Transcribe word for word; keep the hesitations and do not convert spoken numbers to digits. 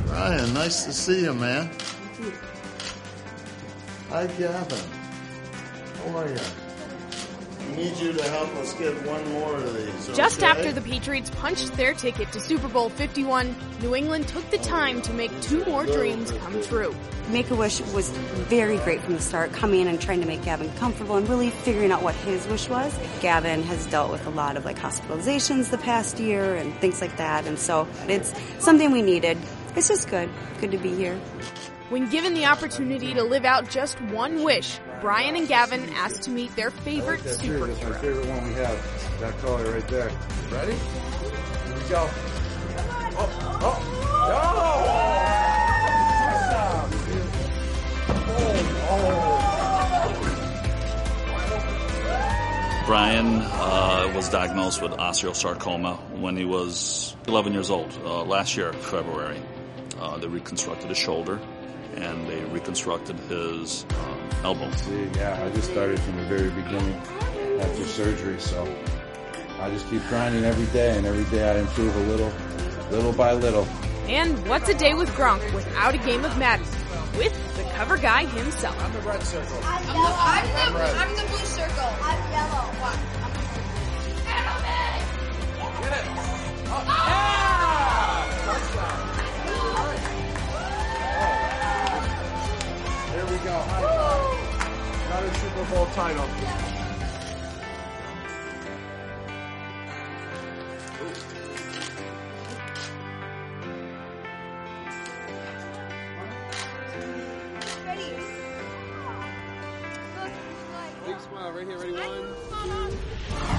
Ryan, nice to see you, man. Hi, Gavin. How are you? I need you to help us get one more of these. Just okay? after the Patriots punched their ticket to Super Bowl fifty-one, New England took the time to make two more dreams come true. Make-A-Wish was very great from the start, coming in and trying to make Gavin comfortable and really figuring out what his wish was. Gavin has dealt with a lot of like hospitalizations the past year and things like that, and so it's something we needed. It's just good. Good to be here. When given the opportunity to live out just one wish, Brian and Gavin asked to meet their favorite That's my superhero. favorite one we have. That color right there. Ready? Here we go. Oh, oh, oh! Brian uh, was diagnosed with osteosarcoma when he was eleven years old, uh, last year, February. Uh, they reconstructed his shoulder, and they reconstructed his um, elbow. See, yeah, I just started from the very beginning after surgery, so I just keep grinding every day, and every day I improve a little, little by little. And what's a day with Gronk without a game of Madden? With the cover guy himself. I'm the red circle. I'm, I'm, the, I'm, I'm, the, I'm the blue circle. I'm yellow. What? Get it! Oh, yeah! Touchdown. There we go. Got a Super Bowl title. Ready? Big smile right here. Ready? One, two.